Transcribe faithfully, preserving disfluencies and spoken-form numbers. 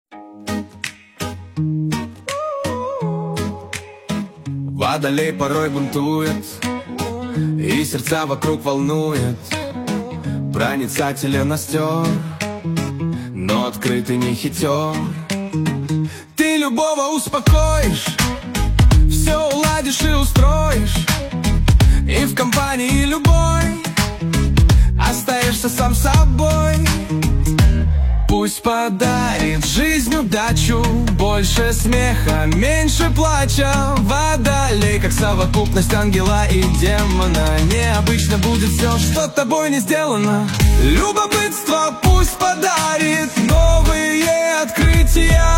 Водолей порой бунтует, и сердца вокруг волнует. Проницателен остер, но открытый не хитер. Ты любого успокоишь, все уладишь и устроишь. И в компании любой остаешься сам собой. Пусть подарит жизнь удачу, больше смеха, меньше плача. Водолей, как совокупность ангела и демона. Необычно будет все, что тобой не сделано. Любопытство пусть подарит новые открытия.